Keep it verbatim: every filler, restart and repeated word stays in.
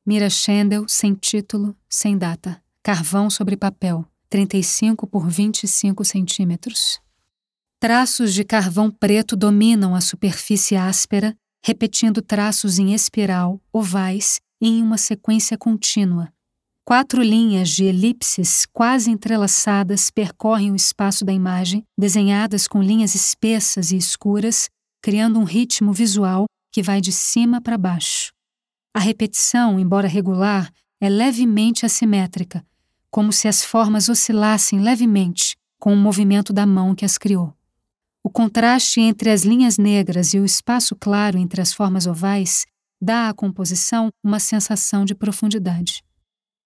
Mira Schendel, sem título, sem data. Carvão sobre papel, trinta e cinco por vinte e cinco centímetros. Traços de carvão preto dominam a superfície áspera, repetindo traços em espiral, ovais e em uma sequência contínua. Quatro linhas de elipses quase entrelaçadas percorrem o espaço da imagem, desenhadas com linhas espessas e escuras, criando um ritmo visual que vai de cima para baixo. A repetição, embora regular, é levemente assimétrica, como se as formas oscilassem levemente com o movimento da mão que as criou. O contraste entre as linhas negras e o espaço claro entre as formas ovais dá à composição uma sensação de profundidade.